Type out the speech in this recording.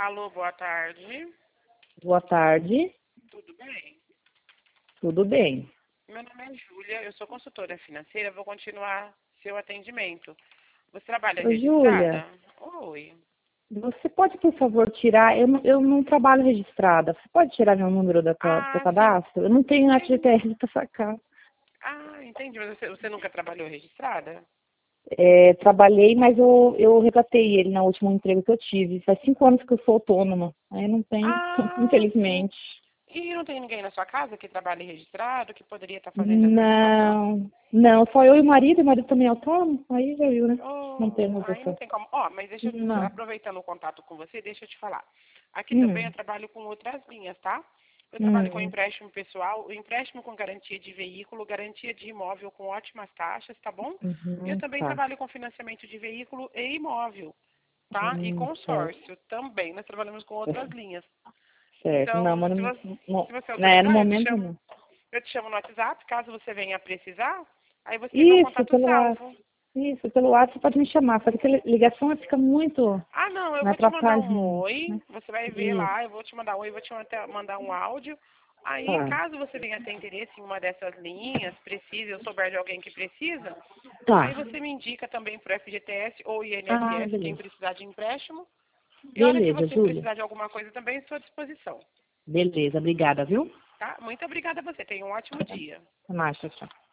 Alô, boa tarde. Boa tarde. Tudo bem? Tudo bem. Meu nome é Júlia, eu sou consultora financeira, vou continuar seu atendimento. Você trabalha Oi, Júlia. registrada? Oi. Você pode, por favor, tirar... Eu não trabalho registrada. Você pode tirar meu número do Ah, sim. cadastro? Eu não tenho Sim. FGTS para sacar. Ah, entendi. Mas você nunca trabalhou registrada? Trabalhei, mas eu resgatei ele no último emprego que eu tive. Faz 5 anos que eu sou autônoma. Aí eu não tenho, Ah, sim. infelizmente. E não tem ninguém na sua casa que trabalhe registrado, que poderia estar fazendo essa situação? Não, só eu e o marido também é autônomo. Aí já viu, né? Não Oh, temos aí não essa... tem como. Ó, mas deixa eu, Não. aproveitando o contato com você, deixa eu te falar. Aqui também eu Hum, trabalho com outras linhas, tá? Eu trabalho com hum, empréstimo pessoal, empréstimo com garantia de veículo, garantia de imóvel com ótimas taxas, tá bom? E eu também tá. trabalho com financiamento de veículo e imóvel, tá? E Certo. consórcio também. Nós trabalhamos com outras linhas. Certo. Não, Então, mas se você no autorizar, momento não. eu te chamo no WhatsApp, caso você venha a precisar, aí você tem meu Isso, contato salvo. pelo WhatsApp você pode me chamar, só que a ligação fica muito, Ah, não, eu me vou te mandar atrapalha um muito, oi, né? você vai ver Isso, lá, eu vou te mandar um oi, vou te mandar um áudio. Aí, tá, caso você venha ter interesse em uma dessas linhas, precise, eu souber de alguém que precisa, aí tá. você me indica também para o FGTS ou Ah, INSS, quem beleza. precisar de empréstimo. E a hora que Beleza, você Júlia. precisar de alguma coisa também, estou à disposição, Beleza, obrigada, viu? tá? Muito obrigada a você, tenha um ótimo dia. Até mais, tchau, tchau.